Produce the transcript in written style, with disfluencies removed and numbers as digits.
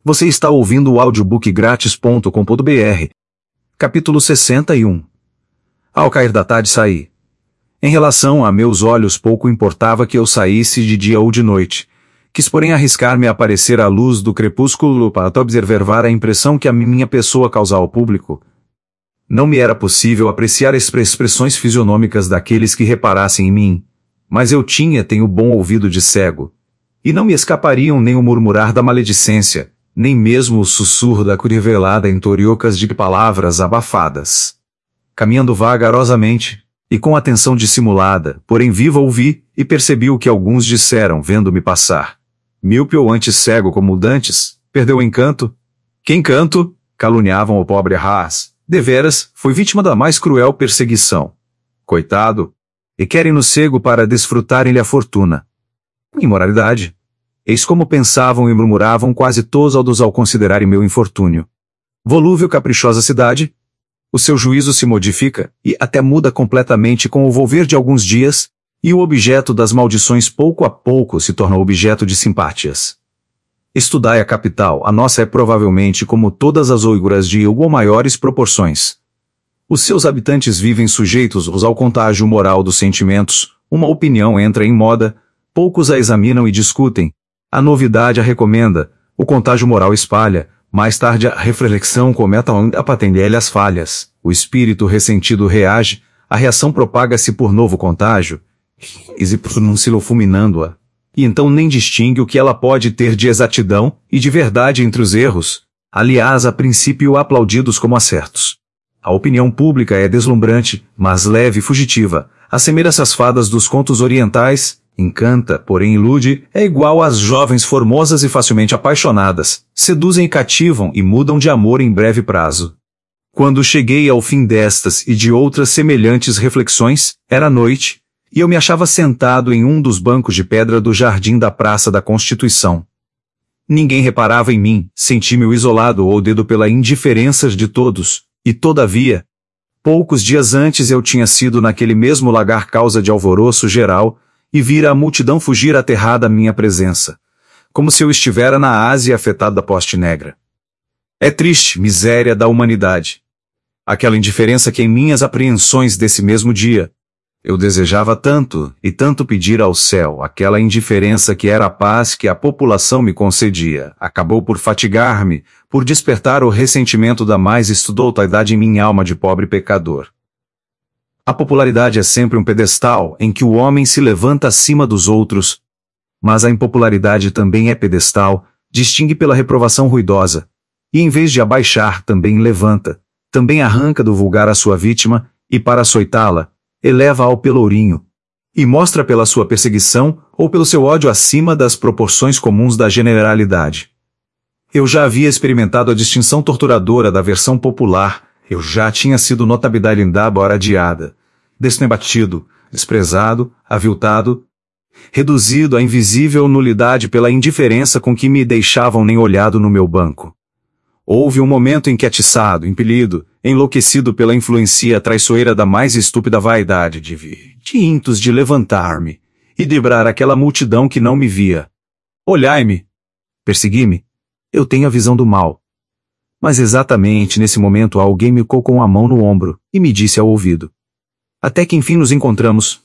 Você está ouvindo o audiobookgratis.com.br. Capítulo 61. Ao cair da tarde saí. Em relação a meus olhos, pouco importava que eu saísse de dia ou de noite. Quis, porém, arriscar-me a aparecer à luz do crepúsculo para observar a impressão que a minha pessoa causava ao público. Não me era possível apreciar as expressões fisionômicas daqueles que reparassem em mim, mas eu tenho bom ouvido de cego, e não me escapariam nem o murmurar da maledicência, nem mesmo o sussurro da curvelada em toriocas de palavras abafadas. Caminhando vagarosamente, e com atenção dissimulada, porém viva, ouvi e percebi o que alguns disseram vendo-me passar. Míope ou antes cego como dantes, perdeu o encanto? Que encanto? Caluniavam o pobre Haas. Deveras, foi vítima da mais cruel perseguição. Coitado! E querem-no cego para desfrutarem-lhe a fortuna. Imoralidade! Eis como pensavam e murmuravam quase todos ao considerarem meu infortúnio. Volúvel caprichosa cidade, o seu juízo se modifica, e até muda completamente com o volver de alguns dias, e o objeto das maldições pouco a pouco se torna objeto de simpátias. Estudai a capital, a nossa é provavelmente como todas as ouiguras de igual maiores proporções. Os seus habitantes vivem sujeitos ao contágio moral dos sentimentos, uma opinião entra em moda, poucos a examinam e discutem, a novidade a recomenda, o contágio moral espalha, mais tarde a reflexão cometa a patente as falhas, o espírito ressentido reage, a reação propaga-se por novo contágio, e pronuncia-lo fulminando-a, e então nem distingue o que ela pode ter de exatidão e de verdade entre os erros, aliás a princípio aplaudidos como acertos. A opinião pública é deslumbrante, mas leve e fugitiva, assemelha-se às fadas dos contos orientais, encanta, porém ilude, é igual às jovens formosas e facilmente apaixonadas, seduzem e cativam e mudam de amor em breve prazo. Quando cheguei ao fim destas e de outras semelhantes reflexões, era noite, e eu me achava sentado em um dos bancos de pedra do jardim da Praça da Constituição. Ninguém reparava em mim, senti-me isolado ou dedo pela indiferença de todos, e todavia, poucos dias antes eu tinha sido naquele mesmo lagar causa de alvoroço geral, e vira a multidão fugir aterrada à minha presença, como se eu estivera na Ásia afetada da peste negra. É triste, miséria da humanidade. Aquela indiferença que em minhas apreensões desse mesmo dia, eu desejava tanto, e tanto pedir ao céu, aquela indiferença que era a paz que a população me concedia, acabou por fatigar-me, por despertar o ressentimento da mais estudouta idade em minha alma de pobre pecador. A popularidade é sempre um pedestal em que o homem se levanta acima dos outros, mas a impopularidade também é pedestal, distingue pela reprovação ruidosa, e em vez de abaixar também levanta, também arranca do vulgar a sua vítima, e para açoitá-la, eleva ao pelourinho, e mostra pela sua perseguição ou pelo seu ódio acima das proporções comuns da generalidade. Eu já havia experimentado a distinção torturadora da versão popular. Eu já tinha sido notabilidade adiada, desnebatido, desprezado, aviltado, reduzido à invisível nulidade pela indiferença com que me deixavam nem olhado no meu banco. Houve um momento em que atiçado, impelido, enlouquecido pela influência traiçoeira da mais estúpida vaidade de ímpetos de levantar-me e driblar aquela multidão que não me via. Olhai-me! Persegui-me! Eu tenho a visão do mal. Mas exatamente nesse momento alguém me colocou a mão no ombro, e me disse ao ouvido. Até que enfim nos encontramos.